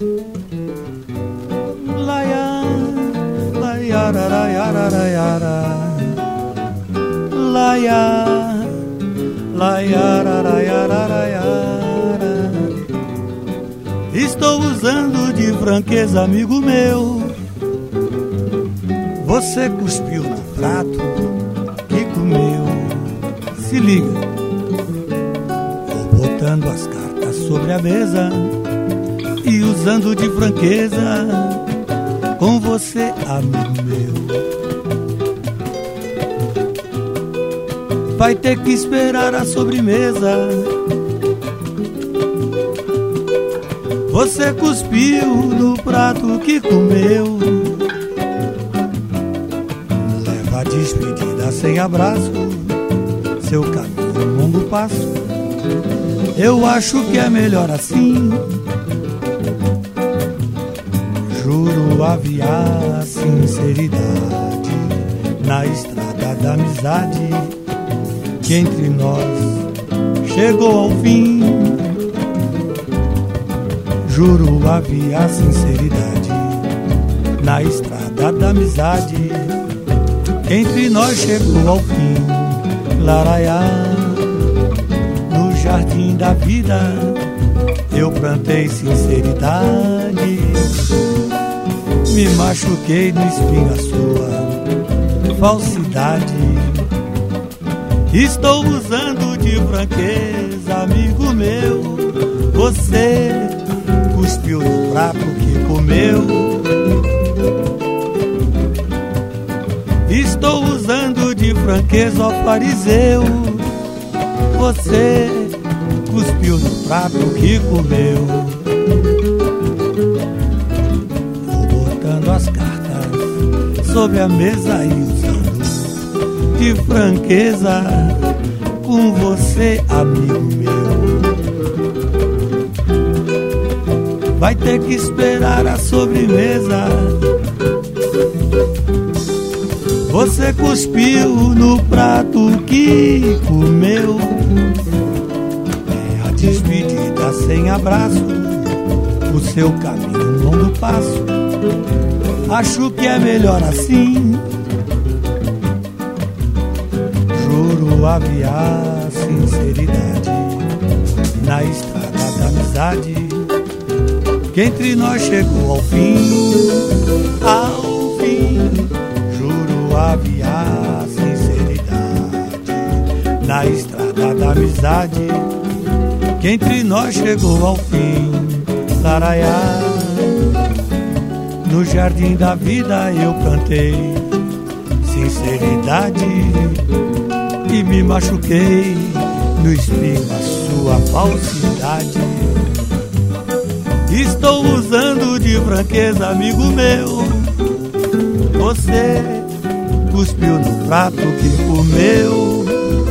Laia, laiara, laiara, laiara. Laia, laiara, laiara, laiara. Estou usando de franqueza, amigo meu. Você cuspiu no prato que comeu. Se liga, vou botando as cartas sobre a mesa e usando de franqueza com você, amigo meu. Vai ter que esperar a sobremesa. Você cuspiu no prato que comeu. Leva a despedida sem abraço, seu caminho longo passo. Eu acho que é melhor assim. Juro aviar sinceridade na estrada da amizade, que entre nós chegou ao fim. Juro aviar sinceridade na estrada da amizade, que entre nós chegou ao fim. Laraiá, no jardim da vida eu plantei sinceridade. Me machuquei no espinho a sua falsidade. Estou usando de franqueza, amigo meu. Você cuspiu no prato que comeu. Estou usando de franqueza, ó fariseu. Você cuspiu no prato que comeu. Vou botando as cartas sobre a mesa e usando de franqueza com você, amigo meu. Vai ter que esperar a sobremesa. Você cuspiu no prato que comeu. É a despedida sem abraço, o seu caminho longo passo. Acho que é melhor assim. Juro aviar sinceridade na estrada da amizade, que entre nós chegou ao fim. Ao fim, juro aviar sinceridade na estrada da amizade, que entre nós chegou ao fim. Laraiá, no jardim da vida eu plantei sinceridade e me machuquei no espinho a sua falsidade. Estou usando de franqueza, amigo meu. Você cuspiu no prato que comeu.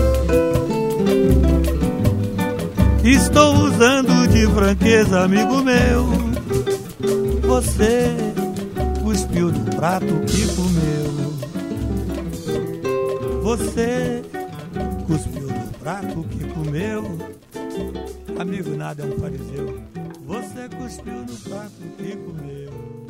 Estou usando de franqueza, amigo meu. Você cuspiu no prato que comeu. Você cuspiu no prato que comeu. Amigo nada é um fariseu. Você cuspiu no prato que comeu.